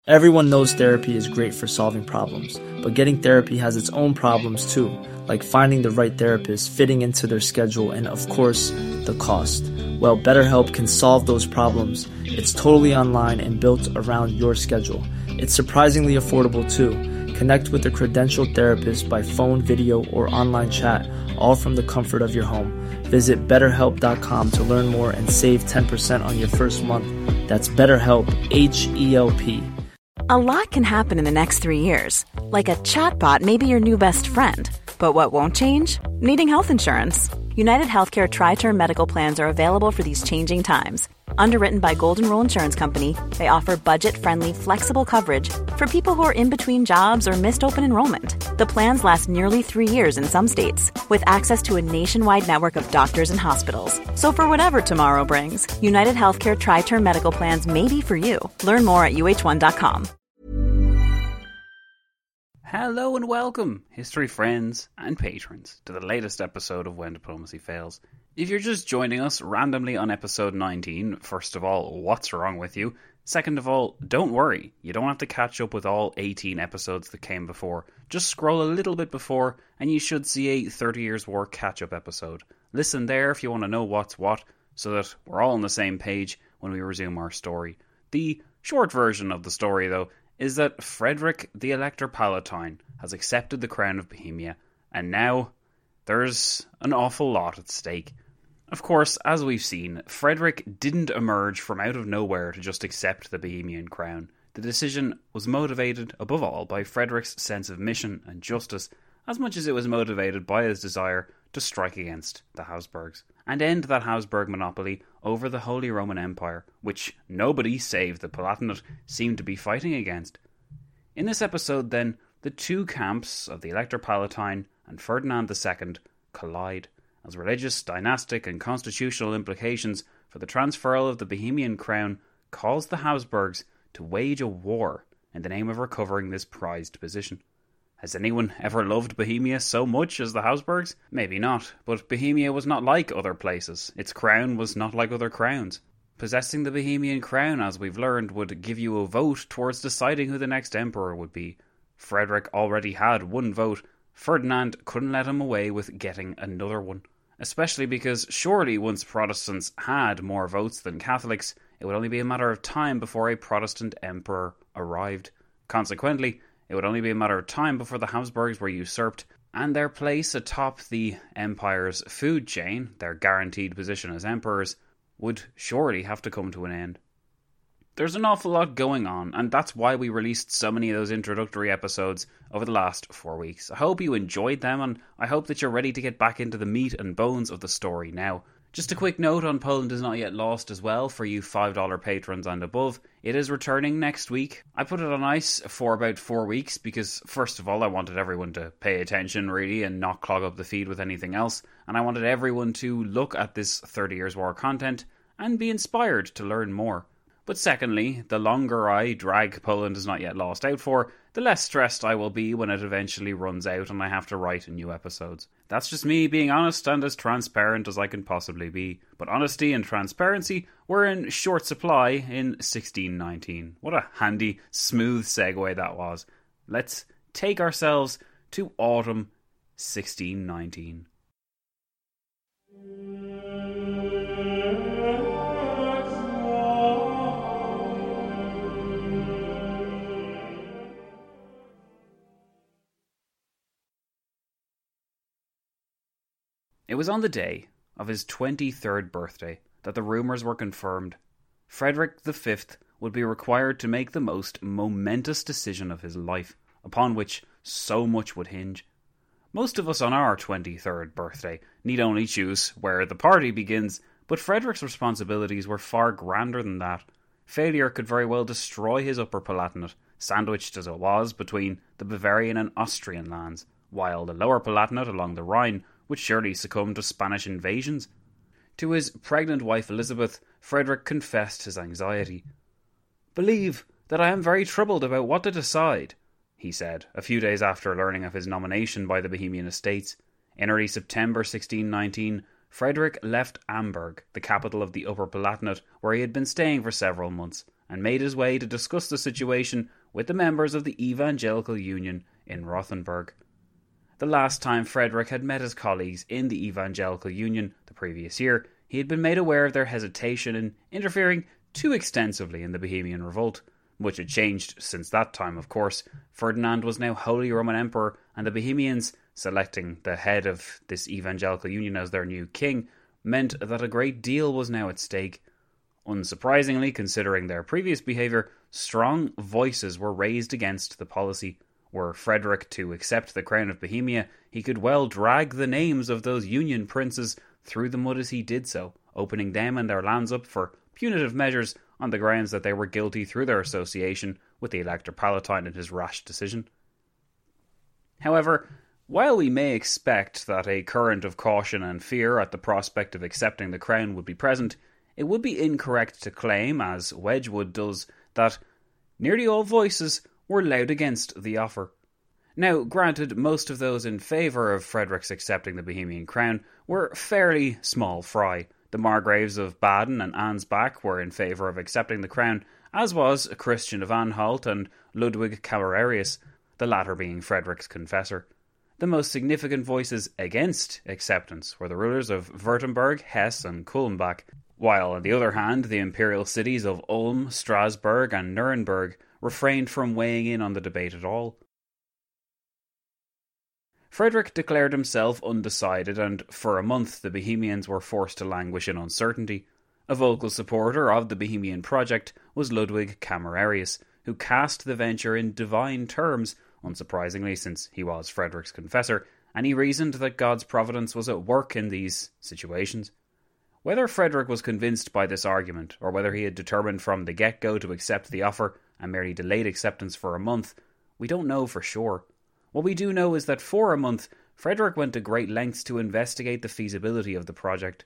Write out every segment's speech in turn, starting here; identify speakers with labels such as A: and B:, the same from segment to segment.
A: Everyone knows therapy is great for solving problems, but getting therapy has its own problems too, like finding the right therapist, fitting into their schedule, and of course, the cost. Well, BetterHelp can solve those problems. It's totally online and built around your schedule. It's surprisingly affordable too. Connect with a credentialed therapist by phone, video, or online chat, all from the comfort of your home. Visit BetterHelp.com to learn more and save 10% on your first month. That's BetterHelp, H-E-L-P.
B: A lot can happen in the next 3 years. Like a chatbot may be your new best friend. But what won't change? Needing health insurance. United Healthcare Tri-Term Medical Plans are available for these changing times. Underwritten by Golden Rule Insurance Company, they offer budget-friendly, flexible coverage for people who are in between jobs or missed open enrollment. The plans last nearly 3 years in some states, with access to a nationwide network of doctors and hospitals. So for whatever tomorrow brings, United Healthcare Tri-Term Medical Plans may be for you. Learn more at uh1.com.
C: Hello and welcome, history friends and patrons, to the latest episode of When Diplomacy Fails. If you're just joining us randomly on episode 19, first of all, what's wrong with you? Second of all, don't worry, you don't have to catch up with all 18 episodes that came before. Just scroll a little bit before and you should see a 30 Years War catch-up episode. Listen there if you want to know what's what, so that we're all on the same page when we resume our story. The short version of the story, though, is that Frederick the Elector Palatine has accepted the crown of Bohemia, and now there's an awful lot at stake. Of course, as we've seen, Frederick didn't emerge from out of nowhere to just accept the Bohemian crown. The decision was motivated, above all, by Frederick's sense of mission and justice, as much as it was motivated by his desire to strike against the Habsburgs and end that Habsburg monopoly over the Holy Roman Empire, which nobody save the Palatinate seemed to be fighting against. In this episode, then, the two camps of the Elector Palatine and Ferdinand II collide, as religious, dynastic and constitutional implications for the transferal of the Bohemian crown cause the Habsburgs to wage a war in the name of recovering this prized position. Has anyone ever loved Bohemia so much as the Habsburgs? Maybe not, but Bohemia was not like other places. Its crown was not like other crowns. Possessing the Bohemian crown, as we've learned, would give you a vote towards deciding who the next emperor would be. Frederick already had one vote. Ferdinand couldn't let him away with getting another one. Especially because surely once Protestants had more votes than Catholics, it would only be a matter of time before a Protestant emperor arrived. Consequently, it would only be a matter of time before the Habsburgs were usurped, and their place atop the empire's food chain, their guaranteed position as emperors, would surely have to come to an end. There's an awful lot going on, and that's why we released so many of those introductory episodes over the last 4 weeks. I hope you enjoyed them, and I hope that you're ready to get back into the meat and bones of the story now. Just a quick note on Poland is Not Yet Lost as well for you $5 patrons and above. It is returning next week. I put it on ice for about 4 weeks because, first of all, I wanted everyone to pay attention really and not clog up the feed with anything else. And I wanted everyone to look at this 30 Years War content and be inspired to learn more. But secondly, the longer I drag Poland is Not Yet Lost out for, the less stressed I will be when it eventually runs out and I have to write new episodes. That's just me being honest and as transparent as I can possibly be. But honesty and transparency were in short supply in 1619. What a handy, smooth segue that was. Let's take ourselves to autumn 1619. It was on the day of his 23rd birthday that the rumours were confirmed. Frederick V would be required to make the most momentous decision of his life, upon which so much would hinge. Most of us on our 23rd birthday need only choose where the party begins, but Frederick's responsibilities were far grander than that. Failure could very well destroy his Upper Palatinate, sandwiched as it was between the Bavarian and Austrian lands, while the Lower Palatinate along the Rhine would surely succumb to Spanish invasions. To his pregnant wife Elizabeth, Frederick confessed his anxiety. "Believe that I am very troubled about what to decide," he said, a few days after learning of his nomination by the Bohemian Estates. In early September 1619, Frederick left Amberg, the capital of the Upper Palatinate, where he had been staying for several months, and made his way to discuss the situation with the members of the Evangelical Union in Rothenburg. The last time Frederick had met his colleagues in the Evangelical Union the previous year, he had been made aware of their hesitation in interfering too extensively in the Bohemian revolt. Much had changed since that time, of course. Ferdinand was now Holy Roman Emperor, and the Bohemians, selecting the head of this Evangelical Union as their new king, meant that a great deal was now at stake. Unsurprisingly, considering their previous behaviour, strong voices were raised against the policy. Were Frederick to accept the crown of Bohemia, he could well drag the names of those Union princes through the mud as he did so, opening them and their lands up for punitive measures on the grounds that they were guilty through their association with the Elector Palatine and his rash decision. However, while we may expect that a current of caution and fear at the prospect of accepting the crown would be present, it would be incorrect to claim, as Wedgwood does, that nearly all voices were loud against the offer. Now, granted, most of those in favour of Frederick's accepting the Bohemian crown were fairly small fry. The Margraves of Baden and Ansbach were in favour of accepting the crown, as was Christian of Anhalt and Ludwig Camerarius, the latter being Frederick's confessor. The most significant voices against acceptance were the rulers of Württemberg, Hesse and Kulmbach, while on the other hand the imperial cities of Ulm, Strasbourg and Nuremberg refrained from weighing in on the debate at all. Frederick declared himself undecided, and for a month the Bohemians were forced to languish in uncertainty. A vocal supporter of the Bohemian project was Ludwig Camerarius, who cast the venture in divine terms, unsurprisingly since he was Frederick's confessor, and he reasoned that God's providence was at work in these situations. Whether Frederick was convinced by this argument, or whether he had determined from the get-go to accept the offer and merely delayed acceptance for a month, we don't know for sure. What we do know is that for a month, Frederick went to great lengths to investigate the feasibility of the project.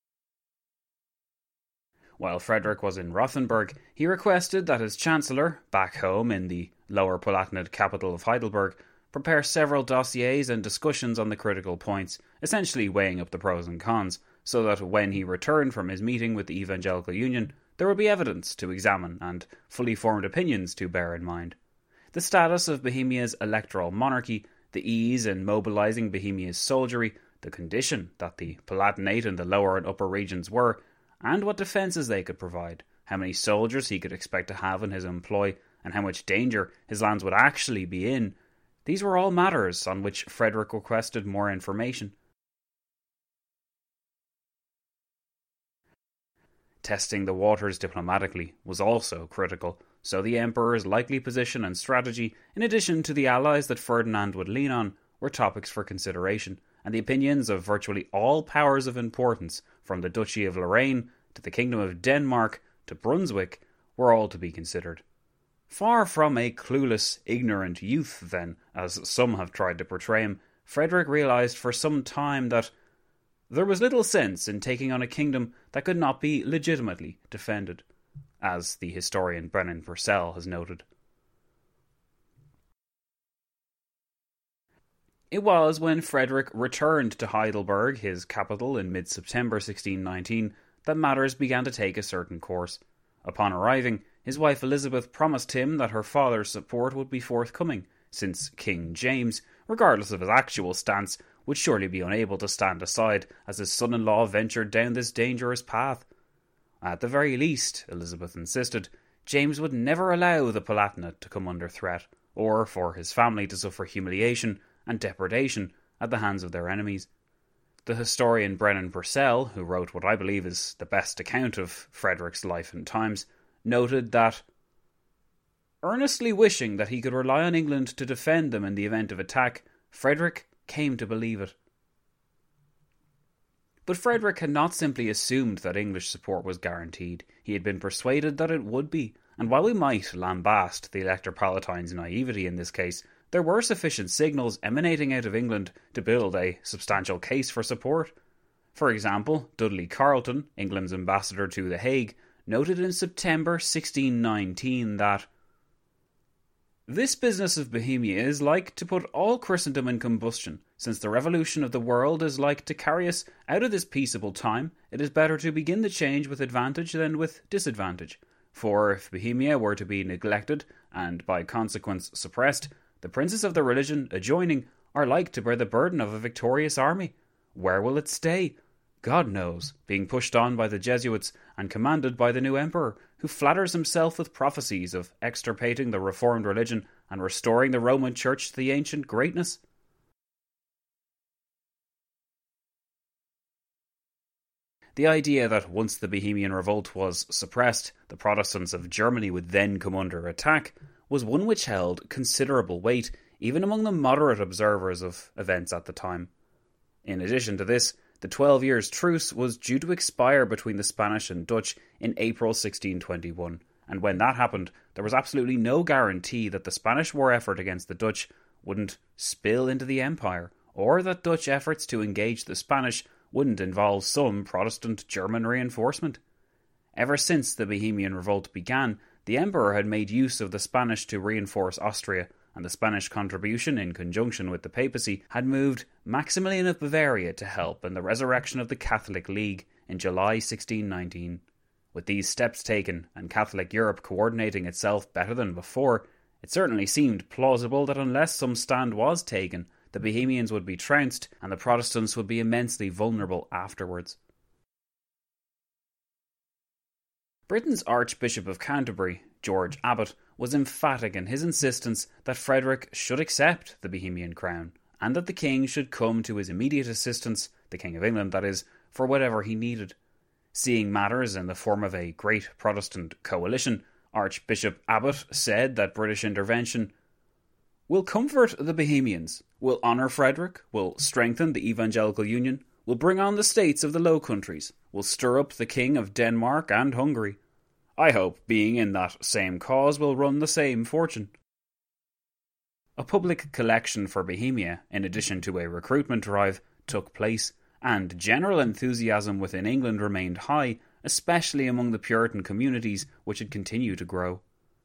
C: While Frederick was in Rothenburg, he requested that his chancellor, back home in the Lower Palatinate capital of Heidelberg, prepare several dossiers and discussions on the critical points, essentially weighing up the pros and cons, so that when he returned from his meeting with the Evangelical Union, there would be evidence to examine and fully formed opinions to bear in mind. The status of Bohemia's electoral monarchy, the ease in mobilising Bohemia's soldiery, the condition that the Palatinate and the lower and upper regions were, and what defences they could provide, how many soldiers he could expect to have in his employ, and how much danger his lands would actually be in. These were all matters on which Frederick requested more information. Testing the waters diplomatically was also critical, so the Emperor's likely position and strategy, in addition to the allies that Ferdinand would lean on, were topics for consideration, and the opinions of virtually all powers of importance, from the Duchy of Lorraine to the Kingdom of Denmark to Brunswick, were all to be considered. Far from a clueless, ignorant youth, then, as some have tried to portray him, Frederick realised for some time that there was little sense in taking on a kingdom that could not be legitimately defended, as the historian Brennan Purcell has noted. It was when Frederick returned to Heidelberg, his capital, in mid-September 1619, that matters began to take a certain course. Upon arriving, his wife Elizabeth promised him that her father's support would be forthcoming, since King James, regardless of his actual stance, would surely be unable to stand aside as his son-in-law ventured down this dangerous path. At the very least, Elizabeth insisted, James would never allow the Palatinate to come under threat, or for his family to suffer humiliation and depredation at the hands of their enemies. The historian Brennan Purcell, who wrote what I believe is the best account of Frederick's life and times, noted that, earnestly wishing that he could rely on England to defend them in the event of attack, Frederick came to believe it. But Frederick had not simply assumed that English support was guaranteed. He had been persuaded that it would be, and while we might lambast the Elector Palatine's naivety in this case, there were sufficient signals emanating out of England to build a substantial case for support. For example, Dudley Carleton, England's ambassador to The Hague, noted in September 1619 that this business of Bohemia is like to put all Christendom in combustion. Since the revolution of the world is like to carry us out of this peaceable time, it is better to begin the change with advantage than with disadvantage. for if Bohemia were to be neglected, and by consequence suppressed, the princes of the religion adjoining are like to bear the burden of a victorious army. Where will it stay? God knows, being pushed on by the Jesuits and commanded by the new emperor, who flatters himself with prophecies of extirpating the reformed religion and restoring the Roman Church to the ancient greatness. The idea that once the Bohemian Revolt was suppressed, the Protestants of Germany would then come under attack, was one which held considerable weight, even among the moderate observers of events at the time. In addition to this, the 12 years' truce was due to expire between the Spanish and Dutch in April 1621, and when that happened, there was absolutely no guarantee that the Spanish war effort against the Dutch wouldn't spill into the Empire, or that Dutch efforts to engage the Spanish wouldn't involve some Protestant German reinforcement. Ever since the Bohemian Revolt began, the Emperor had made use of the Spanish to reinforce Austria, and the Spanish contribution, in conjunction with the papacy, had moved Maximilian of Bavaria to help in the resurrection of the Catholic League in July 1619. With these steps taken, and Catholic Europe coordinating itself better than before, it certainly seemed plausible that unless some stand was taken, the Bohemians would be trounced, and the Protestants would be immensely vulnerable afterwards. Britain's Archbishop of Canterbury, George Abbot, was emphatic in his insistence that Frederick should accept the Bohemian crown, and that the king should come to his immediate assistance, the King of England that is, for whatever he needed. Seeing matters in the form of a great Protestant coalition, Archbishop Abbot said that British intervention will comfort the Bohemians, will honour Frederick, will strengthen the evangelical union, will bring on the states of the Low Countries, will stir up the King of Denmark and Hungary. I hope, being in that same cause, will run the same fortune. A public collection for Bohemia, in addition to a recruitment drive, took place, and general enthusiasm within England remained high, especially among the Puritan communities which had continued to grow.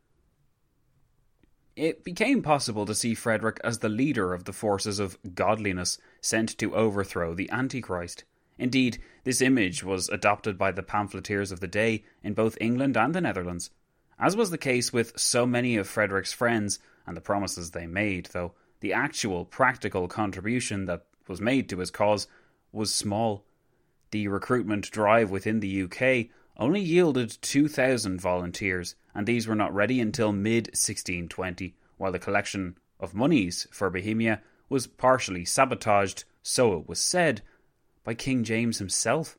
C: It became possible to see Frederick as the leader of the forces of godliness sent to overthrow the Antichrist. Indeed, this image was adopted by the pamphleteers of the day in both England and the Netherlands, as was the case with so many of Frederick's friends and the promises they made, though the actual practical contribution that was made to his cause was small. The recruitment drive within the UK only yielded 2,000 volunteers, and these were not ready until mid-1620, while the collection of monies for Bohemia was partially sabotaged, so it was said, by King James himself.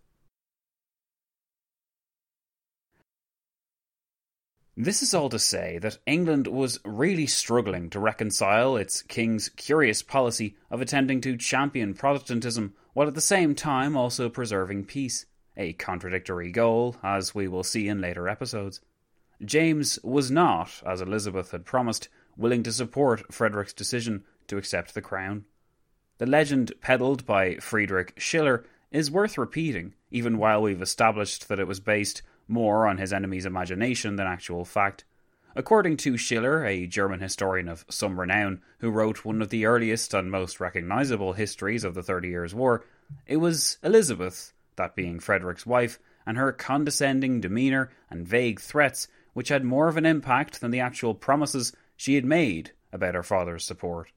C: This is all to say that England was really struggling to reconcile its king's curious policy of attempting to champion Protestantism while at the same time also preserving peace, a contradictory goal, as we will see in later episodes. James was not, as Elizabeth had promised, willing to support Frederick's decision to accept the crown. The legend peddled by Friedrich Schiller is worth repeating, even while we've established that it was based more on his enemy's imagination than actual fact. According to Schiller, a German historian of some renown who wrote one of the earliest and most recognisable histories of the 30 Years' War, it was Elizabeth, that being Frederick's wife, and her condescending demeanour and vague threats which had more of an impact than the actual promises she had made about her father's support.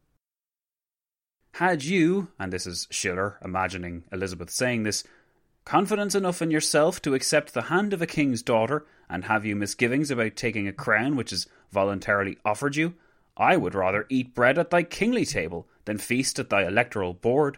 C: Had you, and this is Schiller imagining Elizabeth saying this, confidence enough in yourself to accept the hand of a king's daughter, and have you misgivings about taking a crown which is voluntarily offered you, I would rather eat bread at thy kingly table than feast at thy electoral board.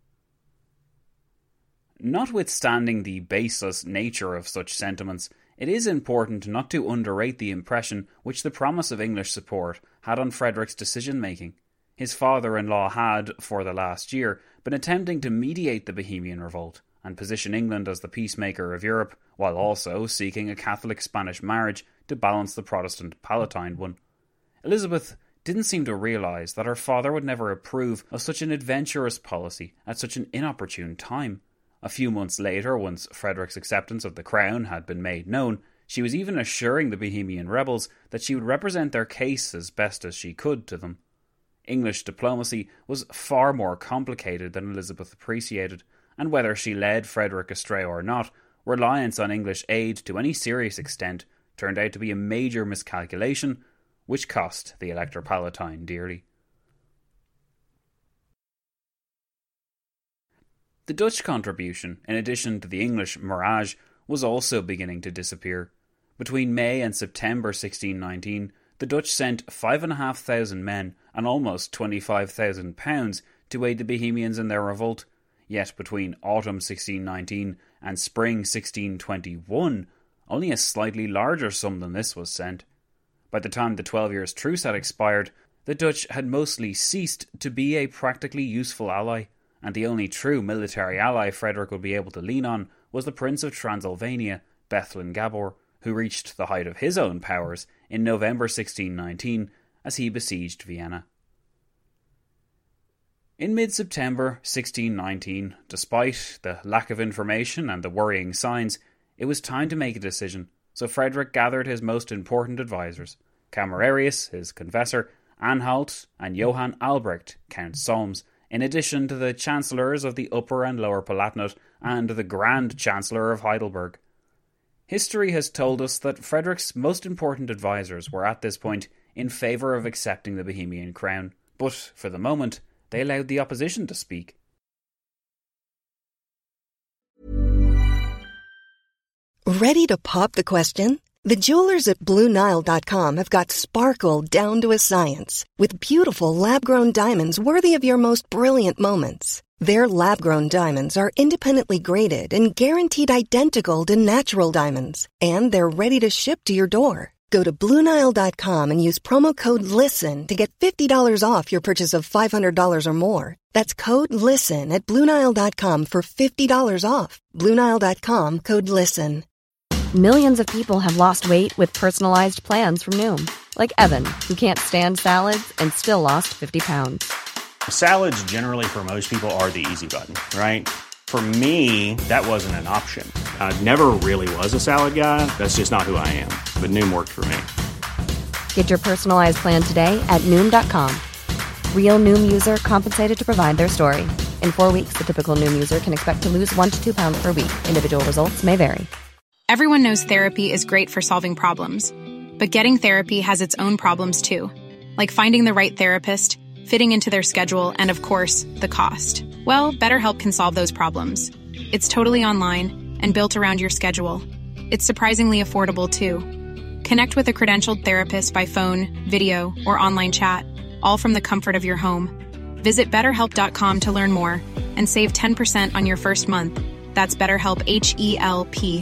C: Notwithstanding the baseless nature of such sentiments, it is important not to underrate the impression which the promise of English support had on Frederick's decision-making. His father-in-law had, for the last year, been attempting to mediate the Bohemian Revolt and position England as the peacemaker of Europe, while also seeking a Catholic Spanish marriage to balance the Protestant Palatine one. Elizabeth didn't seem to realise that her father would never approve of such an adventurous policy at such an inopportune time. A few months later, once Frederick's acceptance of the crown had been made known, she was even assuring the Bohemian rebels that she would represent their case as best as she could to them. English diplomacy was far more complicated than Elizabeth appreciated, and whether she led Frederick astray or not, reliance on English aid to any serious extent turned out to be a major miscalculation, which cost the Elector Palatine dearly. The Dutch contribution, in addition to the English Mirage, was also beginning to disappear. Between May and September 1619, the Dutch sent 5,500 men and almost £25,000 to aid the Bohemians in their revolt. Yet between autumn 1619 and spring 1621, only a slightly larger sum than this was sent. By the time the 12 years' truce had expired, the Dutch had mostly ceased to be a practically useful ally, and the only true military ally Frederick would be able to lean on was the Prince of Transylvania, Bethlen Gabor, who reached the height of his own powers in November 1619 as he besieged Vienna. In mid-September 1619, despite the lack of information and the worrying signs, it was time to make a decision, so Frederick gathered his most important advisors, Camerarius, his confessor, Anhalt, and Johann Albrecht, Count Solms, in addition to the chancellors of the Upper and Lower Palatinate and the Grand Chancellor of Heidelberg. History has told us that Frederick's most important advisors were at this point in favour of accepting the Bohemian crown, but for the moment they allowed the opposition to speak.
D: Ready to pop the question? The jewelers at BlueNile.com have got sparkle down to a science with beautiful lab-grown diamonds worthy of your most brilliant moments. Their lab-grown diamonds are independently graded and guaranteed identical to natural diamonds, and they're ready to ship to your door. Go to BlueNile.com and use promo code LISTEN to get $50 off your purchase of $500 or more. That's code LISTEN at BlueNile.com for $50 off. BlueNile.com, code LISTEN.
E: Millions of people have lost weight with personalized plans from Noom. Like Evan, who can't stand salads and still lost 50 pounds.
F: Salads generally for most people are the easy button, right? For me, that wasn't an option. I never really was a salad guy. That's just not who I am. But Noom worked for me.
E: Get your personalized plan today at Noom.com. Real Noom user compensated to provide their story. In 4 weeks, the typical Noom user can expect to lose 1 to 2 pounds per week. Individual results may vary.
G: Everyone knows therapy is great for solving problems. But getting therapy has its own problems too. Like finding the right therapist, fitting into their schedule, and of course, the cost. Well, BetterHelp can solve those problems. It's totally online and built around your schedule. It's surprisingly affordable too. Connect with a credentialed therapist by phone, video, or online chat, all from the comfort of your home. Visit BetterHelp.com to learn more and save 10% on your first month. That's BetterHelp, H-E-L-P.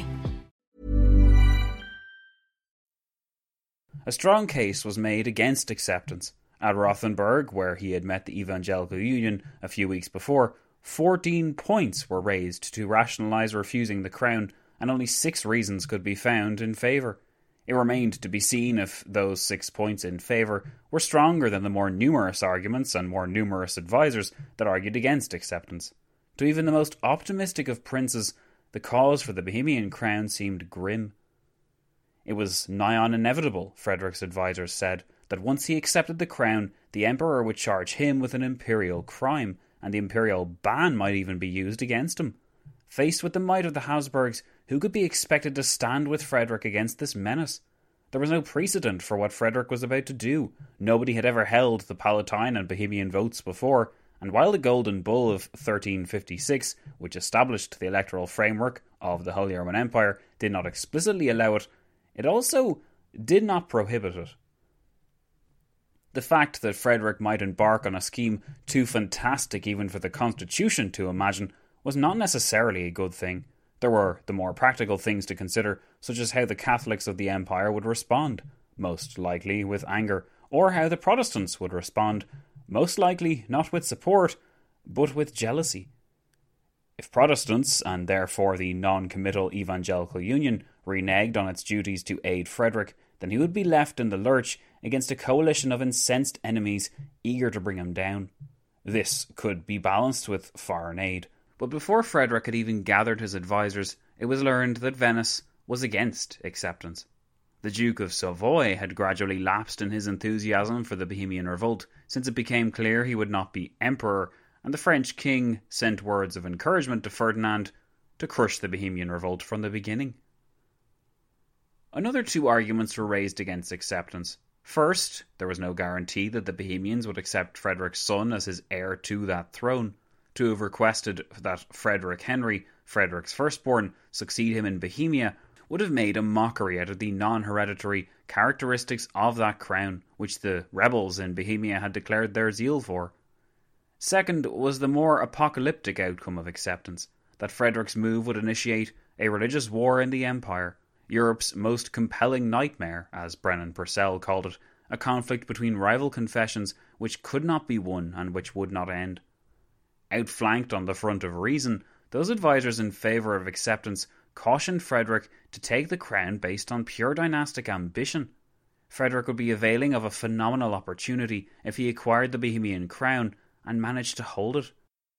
C: A strong case was made against acceptance. At Rothenburg, where he had met the Evangelical Union a few weeks before, 14 points were raised to rationalise refusing the crown, and only 6 reasons could be found in favour. It remained to be seen if those 6 points in favour were stronger than the more numerous arguments and more numerous advisers that argued against acceptance. To even the most optimistic of princes, the cause for the Bohemian crown seemed grim. It was nigh on inevitable, Frederick's advisers said, that once he accepted the crown, the emperor would charge him with an imperial crime, and the imperial ban might even be used against him. Faced with the might of the Habsburgs, who could be expected to stand with Frederick against this menace? There was no precedent for what Frederick was about to do. Nobody had ever held the Palatine and Bohemian votes before, and while the Golden Bull of 1356, which established the electoral framework of the Holy Roman Empire, did not explicitly allow it, it also did not prohibit it. The fact that Frederick might embark on a scheme too fantastic even for the Constitution to imagine was not necessarily a good thing. There were the more practical things to consider, such as how the Catholics of the Empire would respond, most likely with anger, or how the Protestants would respond, most likely not with support, but with jealousy. If Protestants, and therefore the non-committal Evangelical Union, reneged on its duties to aid Frederick, then he would be left in the lurch against a coalition of incensed enemies eager to bring him down. This could be balanced with foreign aid. But before Frederick had even gathered his advisers, it was learned that Venice was against acceptance. The Duke of Savoy had gradually lapsed in his enthusiasm for the Bohemian revolt, since it became clear he would not be emperor, and the French king sent words of encouragement to Ferdinand to crush the Bohemian revolt from the beginning. Another two arguments were raised against acceptance. First, there was no guarantee that the Bohemians would accept Frederick's son as his heir to that throne. To have requested that Frederick Henry, Frederick's firstborn, succeed him in Bohemia would have made a mockery out of the non-hereditary characteristics of that crown, which the rebels in Bohemia had declared their zeal for. Second was the more apocalyptic outcome of acceptance, that Frederick's move would initiate a religious war in the empire, Europe's most compelling nightmare, as Brennan Purcell called it, a conflict between rival confessions which could not be won and which would not end. Outflanked on the front of reason, those advisers in favour of acceptance cautioned Frederick to take the crown based on pure dynastic ambition. Frederick would be availing of a phenomenal opportunity if he acquired the Bohemian crown and managed to hold it.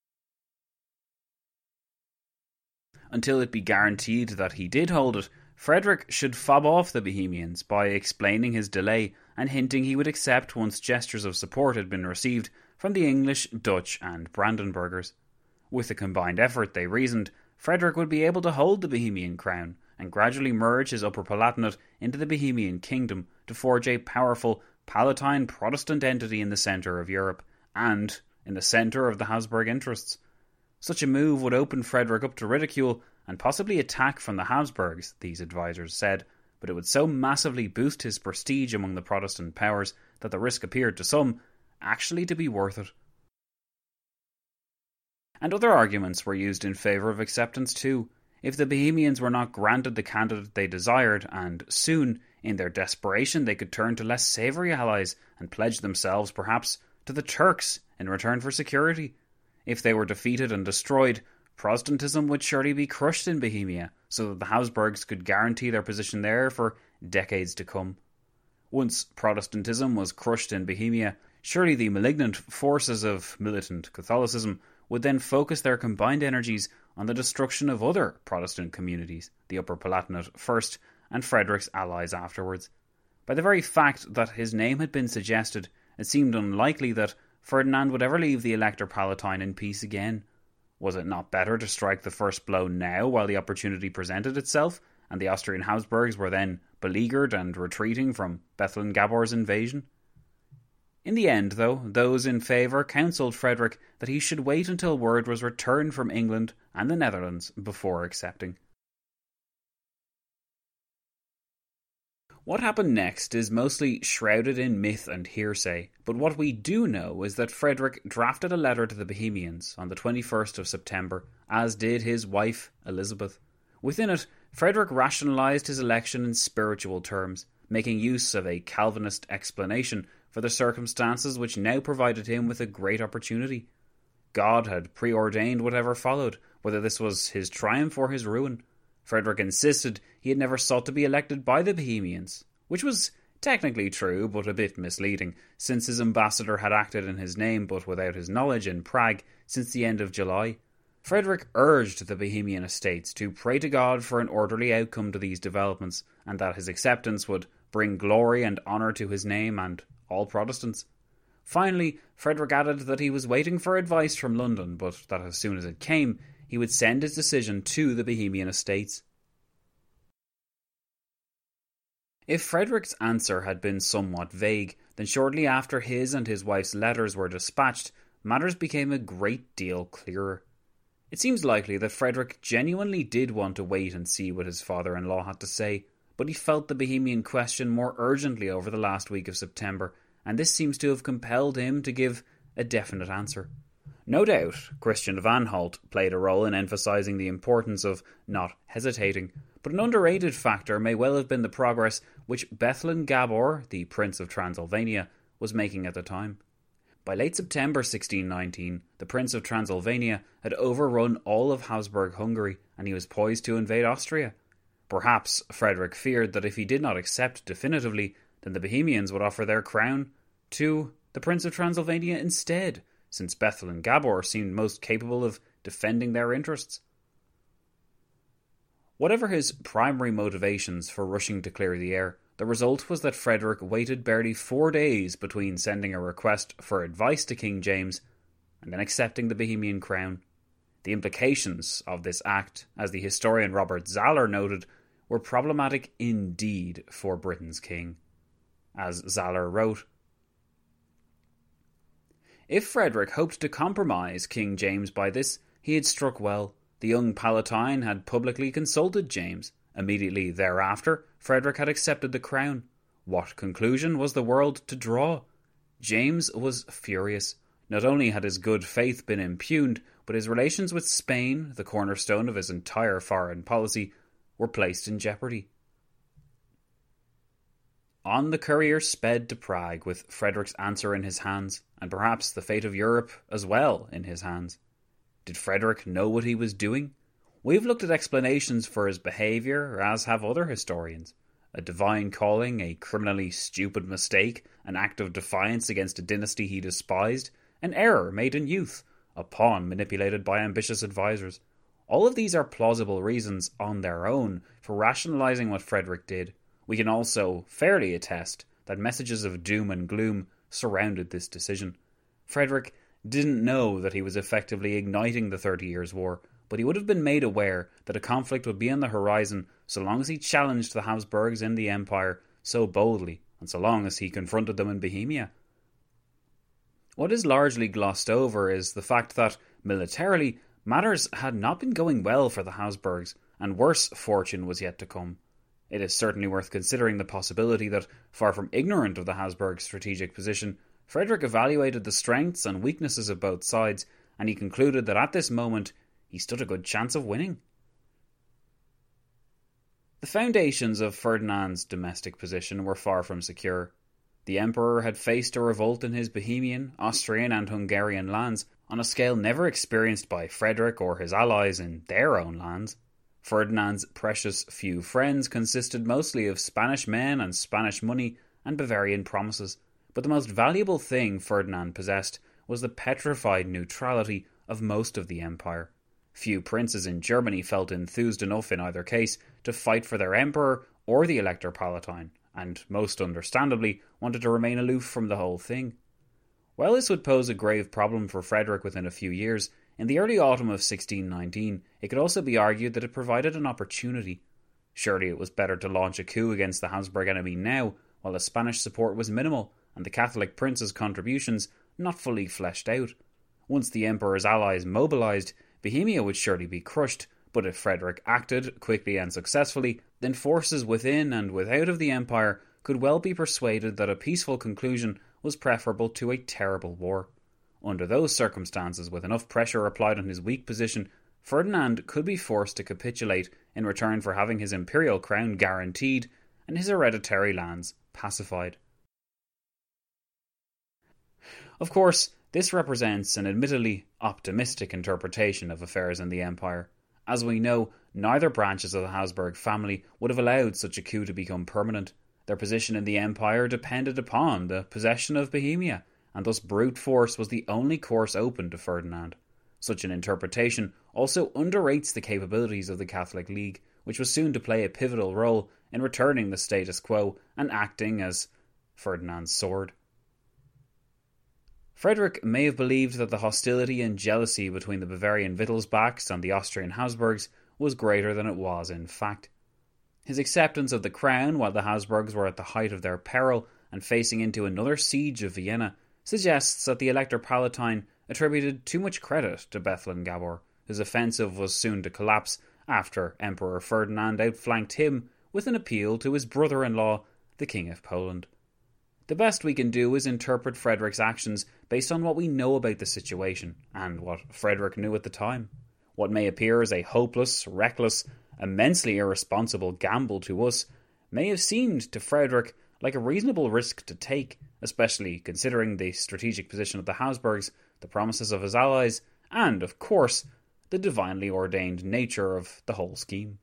C: Until it be guaranteed that he did hold it, Frederick should fob off the Bohemians by explaining his delay and hinting he would accept once gestures of support had been received from the English, Dutch and Brandenburgers. With a combined effort, they reasoned, Frederick would be able to hold the Bohemian crown and gradually merge his Upper Palatinate into the Bohemian kingdom to forge a powerful Palatine Protestant entity in the centre of Europe and in the centre of the Habsburg interests. Such a move would open Frederick up to ridicule and possibly attack from the Habsburgs, these advisers said, but it would so massively boost his prestige among the Protestant powers that the risk appeared to some actually to be worth it. And other arguments were used in favour of acceptance too. If the Bohemians were not granted the candidate they desired, and soon, in their desperation, they could turn to less savoury allies and pledge themselves, perhaps, to the Turks in return for security. If they were defeated and destroyed, Protestantism would surely be crushed in Bohemia, so that the Habsburgs could guarantee their position there for decades to come. Once Protestantism was crushed in Bohemia, surely the malignant forces of militant Catholicism would then focus their combined energies on the destruction of other Protestant communities, the Upper Palatinate first and Frederick's allies afterwards. By the very fact that his name had been suggested, it seemed unlikely that Ferdinand would ever leave the Elector Palatine in peace again. Was it not better to strike the first blow now while the opportunity presented itself, and the Austrian Habsburgs were then beleaguered and retreating from Bethlen Gabor's invasion? In the end, though, those in favour counselled Frederick that he should wait until word was returned from England and the Netherlands before accepting. What happened next is mostly shrouded in myth and hearsay, but what we do know is that Frederick drafted a letter to the Bohemians on the 21st of September, as did his wife, Elizabeth. Within it, Frederick rationalised his election in spiritual terms, making use of a Calvinist explanation for the circumstances which now provided him with a great opportunity. God had preordained whatever followed, whether this was his triumph or his ruin. Frederick insisted he had never sought to be elected by the Bohemians, which was technically true but a bit misleading, since his ambassador had acted in his name but without his knowledge in Prague since the end of July. Frederick urged the Bohemian estates to pray to God for an orderly outcome to these developments, and that his acceptance would bring glory and honour to his name and all Protestants. Finally, Frederick added that he was waiting for advice from London, but that as soon as it came, he would send his decision to the Bohemian estates. If Frederick's answer had been somewhat vague, then shortly after his and his wife's letters were dispatched, matters became a great deal clearer. It seems likely that Frederick genuinely did want to wait and see what his father-in-law had to say, but he felt the Bohemian question more urgently over the last week of September, and this seems to have compelled him to give a definite answer. No doubt, Christian of Anhalt played a role in emphasising the importance of not hesitating, but an underrated factor may well have been the progress which Bethlen Gabor, the Prince of Transylvania, was making at the time. By late September 1619, the Prince of Transylvania had overrun all of Habsburg Hungary, and he was poised to invade Austria. Perhaps Frederick feared that if he did not accept definitively, then the Bohemians would offer their crown to the Prince of Transylvania instead, since Bethlen Gabor seemed most capable of defending their interests. Whatever his primary motivations for rushing to clear the air, the result was that Frederick waited barely 4 days between sending a request for advice to King James and then accepting the Bohemian crown. The implications of this act, as the historian Robert Zahler noted, were problematic indeed for Britain's king. As Zahler wrote, "If Frederick hoped to compromise King James by this, he had struck well. The young Palatine had publicly consulted James. Immediately thereafter, Frederick had accepted the crown. What conclusion was the world to draw? James was furious. Not only had his good faith been impugned, but his relations with Spain, the cornerstone of his entire foreign policy, were placed in jeopardy." On the courier sped to Prague with Frederick's answer in his hands, and perhaps the fate of Europe as well in his hands. Did Frederick know what he was doing? We've looked at explanations for his behaviour, as have other historians. A divine calling, a criminally stupid mistake, an act of defiance against a dynasty he despised, an error made in youth, a pawn manipulated by ambitious advisers. All of these are plausible reasons on their own for rationalising what Frederick did. We can also fairly attest that messages of doom and gloom surrounded this decision. Frederick didn't know that he was effectively igniting the 30 Years' War, but he would have been made aware that a conflict would be on the horizon so long as he challenged the Habsburgs in the Empire so boldly, and so long as he confronted them in Bohemia. What is largely glossed over is the fact that, militarily, matters had not been going well for the Habsburgs, and worse fortune was yet to come. It is certainly worth considering the possibility that, far from ignorant of the Habsburg strategic position, Frederick evaluated the strengths and weaknesses of both sides, and he concluded that at this moment he stood a good chance of winning. The foundations of Ferdinand's domestic position were far from secure. The emperor had faced a revolt in his Bohemian, Austrian and Hungarian lands on a scale never experienced by Frederick or his allies in their own lands. Ferdinand's precious few friends consisted mostly of Spanish men and Spanish money and Bavarian promises, but the most valuable thing Ferdinand possessed was the petrified neutrality of most of the empire. Few princes in Germany felt enthused enough in either case to fight for their emperor or the Elector Palatine, and most understandably wanted to remain aloof from the whole thing. While this would pose a grave problem for Frederick within a few years, in the early autumn of 1619 it could also be argued that it provided an opportunity. Surely it was better to launch a coup against the Habsburg enemy now, while the Spanish support was minimal and the Catholic princes' contributions not fully fleshed out. Once the emperor's allies mobilised, Bohemia would surely be crushed, but if Frederick acted quickly and successfully, then forces within and without of the empire could well be persuaded that a peaceful conclusion was preferable to a terrible war. Under those circumstances, with enough pressure applied on his weak position, Ferdinand could be forced to capitulate in return for having his imperial crown guaranteed and his hereditary lands pacified. Of course, this represents an admittedly optimistic interpretation of affairs in the empire. As we know, neither branches of the Habsburg family would have allowed such a coup to become permanent. Their position in the empire depended upon the possession of Bohemia, and thus brute force was the only course open to Ferdinand. Such an interpretation also underrates the capabilities of the Catholic League, which was soon to play a pivotal role in returning the status quo and acting as Ferdinand's sword. Frederick may have believed that the hostility and jealousy between the Bavarian Wittelsbachs and the Austrian Habsburgs was greater than it was in fact. His acceptance of the crown while the Habsburgs were at the height of their peril and facing into another siege of Vienna suggests that the Elector Palatine attributed too much credit to Bethlen Gabor, whose offensive was soon to collapse after Emperor Ferdinand outflanked him with an appeal to his brother-in-law, the King of Poland. The best we can do is interpret Frederick's actions based on what we know about the situation and what Frederick knew at the time. What may appear as a hopeless, reckless, immensely irresponsible gamble to us may have seemed to Frederick like a reasonable risk to take, especially considering the strategic position of the Habsburgs, the promises of his allies, and, of course, the divinely ordained nature of the whole scheme.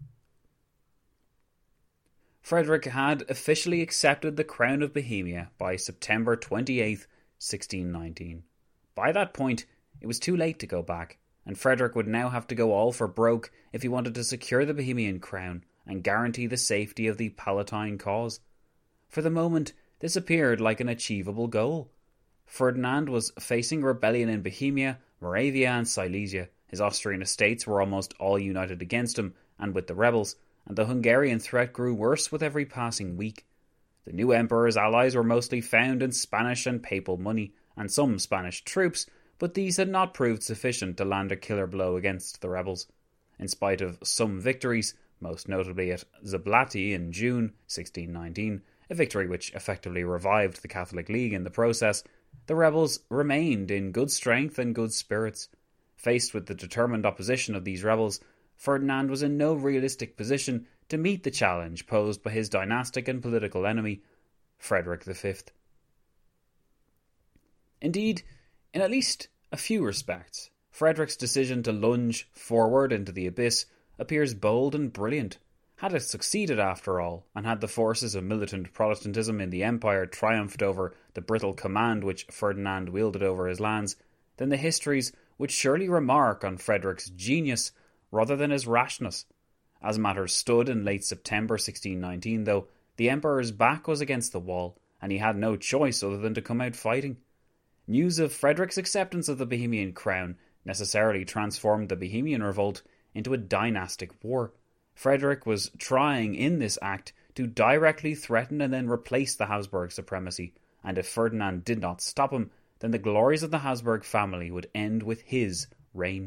C: Frederick had officially accepted the crown of Bohemia by September 28, 1619. By that point, it was too late to go back, and Frederick would now have to go all for broke if he wanted to secure the Bohemian crown and guarantee the safety of the Palatine cause. For the moment, this appeared like an achievable goal. Ferdinand was facing rebellion in Bohemia, Moravia and Silesia. His Austrian estates were almost all united against him and with the rebels, and the Hungarian threat grew worse with every passing week. The new emperor's allies were mostly found in Spanish and papal money, and some Spanish troops, but these had not proved sufficient to land a killer blow against the rebels. In spite of some victories, most notably at Zablati in June 1619, a victory which effectively revived the Catholic League in the process, the rebels remained in good strength and good spirits. Faced with the determined opposition of these rebels, Ferdinand was in no realistic position to meet the challenge posed by his dynastic and political enemy, Frederick V. Indeed, in at least a few respects, Frederick's decision to lunge forward into the abyss appears bold and brilliant. Had it succeeded after all, and had the forces of militant Protestantism in the empire triumphed over the brittle command which Ferdinand wielded over his lands, then the histories would surely remark on Frederick's genius rather than his rashness. As matters stood in late September 1619, though, the emperor's back was against the wall, and he had no choice other than to come out fighting. News of Frederick's acceptance of the Bohemian crown necessarily transformed the Bohemian revolt into a dynastic war. Frederick was trying in this act to directly threaten and then replace the Habsburg supremacy, and if Ferdinand did not stop him, then the glories of the Habsburg family would end with his reign.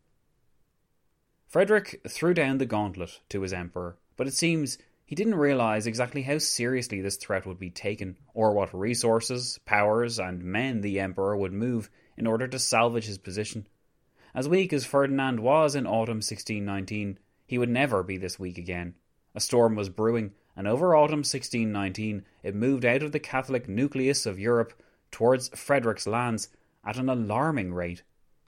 C: Frederick threw down the gauntlet to his emperor, but it seems he didn't realise exactly how seriously this threat would be taken, or what resources, powers, and men the emperor would move in order to salvage his position. As weak as Ferdinand was in autumn 1619, he would never be this weak again. A storm was brewing, and over autumn 1619 it moved out of the Catholic nucleus of Europe towards Frederick's lands at an alarming rate.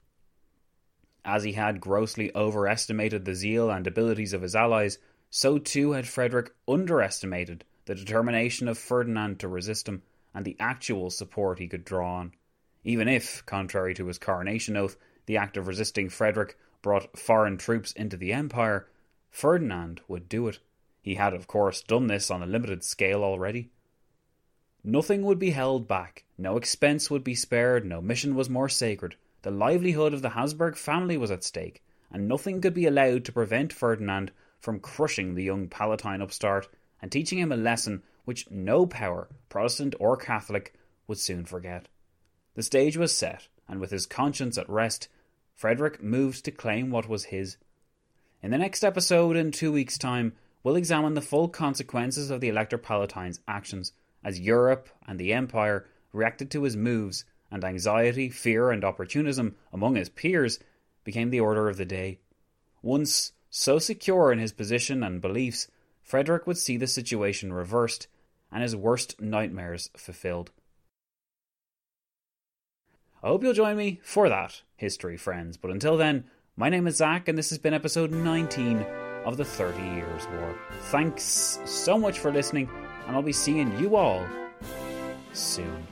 C: As he had grossly overestimated the zeal and abilities of his allies, so too had Frederick underestimated the determination of Ferdinand to resist him and the actual support he could draw on. Even if, contrary to his coronation oath, the act of resisting Frederick brought foreign troops into the empire, Ferdinand would do it. He had, of course, done this on a limited scale already. Nothing would be held back, no expense would be spared, no mission was more sacred. The livelihood of the Habsburg family was at stake, and nothing could be allowed to prevent Ferdinand from crushing the young Palatine upstart and teaching him a lesson which no power, Protestant or Catholic, would soon forget. The stage was set, and with his conscience at rest, Frederick moved to claim what was his. In the next episode, in 2 weeks' time, we'll examine the full consequences of the Elector Palatine's actions, as Europe and the Empire reacted to his moves, and anxiety, fear, and opportunism among his peers became the order of the day. Once so secure in his position and beliefs, Frederick would see the situation reversed and his worst nightmares fulfilled. I hope you'll join me for that, history friends, but until then, my name is Zach and this has been episode 19 of the 30 Years' War. Thanks so much for listening, and I'll be seeing you all soon.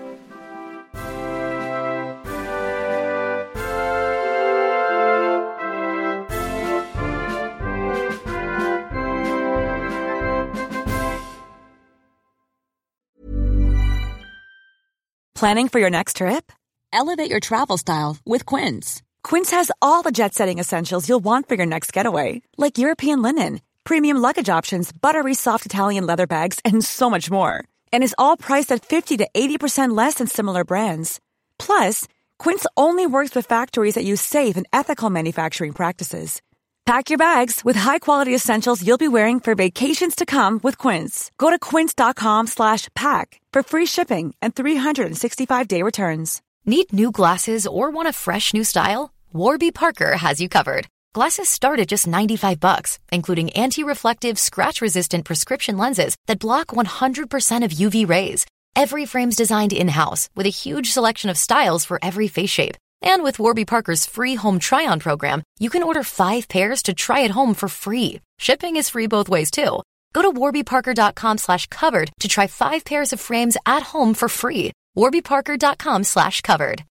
H: Planning for your next trip? Elevate your travel style with Quince. Quince has all the jet-setting essentials you'll want for your next getaway, like European linen, premium luggage options, buttery soft Italian leather bags, and so much more. And is all priced at 50 to 80% less than similar brands. Plus, Quince only works with factories that use safe and ethical manufacturing practices. Pack your bags with high-quality essentials you'll be wearing for vacations to come with Quince. Go to quince.com/pack for free shipping and 365-day returns.
I: Need new glasses or want a fresh new style? Warby Parker has you covered. Glasses start at just $95, including anti-reflective, scratch-resistant prescription lenses that block 100% of UV rays. Every frame's designed in-house with a huge selection of styles for every face shape. And with Warby Parker's free home try-on program, you can order 5 pairs to try at home for free. Shipping is free both ways, too. Go to warbyparker.com/covered to try 5 pairs of frames at home for free. warbyparker.com/covered.